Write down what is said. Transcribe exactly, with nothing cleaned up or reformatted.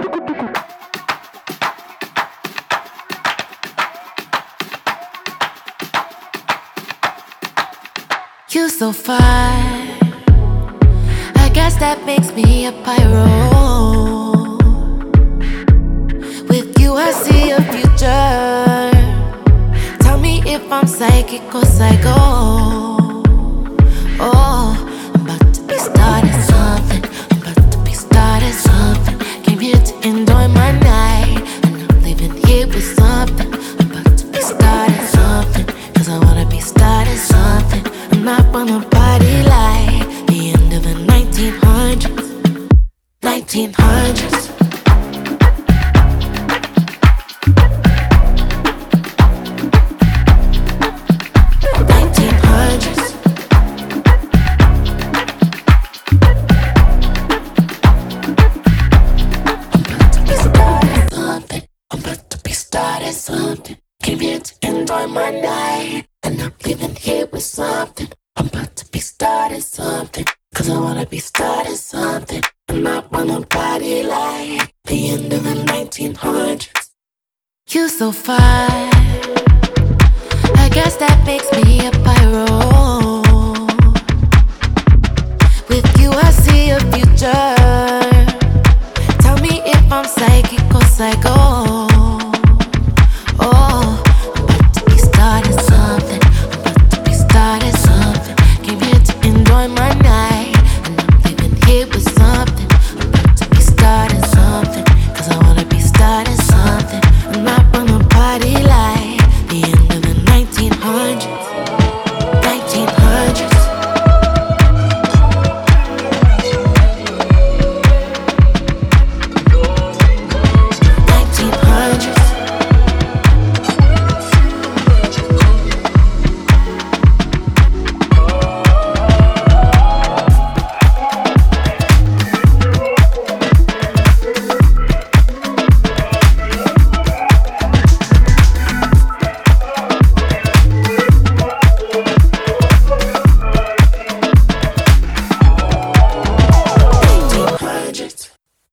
You so fine, I guess that makes me a pyro. With you I see a future. Tell me if I'm psychic or psycho. Oh, I'm about to be starting something. I'm about to be starting something. Came here to enjoy my night, and I'm leaving here with something. I'm about to be starting something, cause I wanna be starting something. I'm not wanna party like the end of the nineteen hundreds. nineteen hundreds. Something. Came here to enjoy my night, and I'm leaving here with something. I'm about to be starting something, cause I wanna be starting something. I'm not wanna party like the end of the nineteen hundreds. You so fine, I guess that makes me a pyro. With you I see a future. Tell me if I'm psychic or psycho.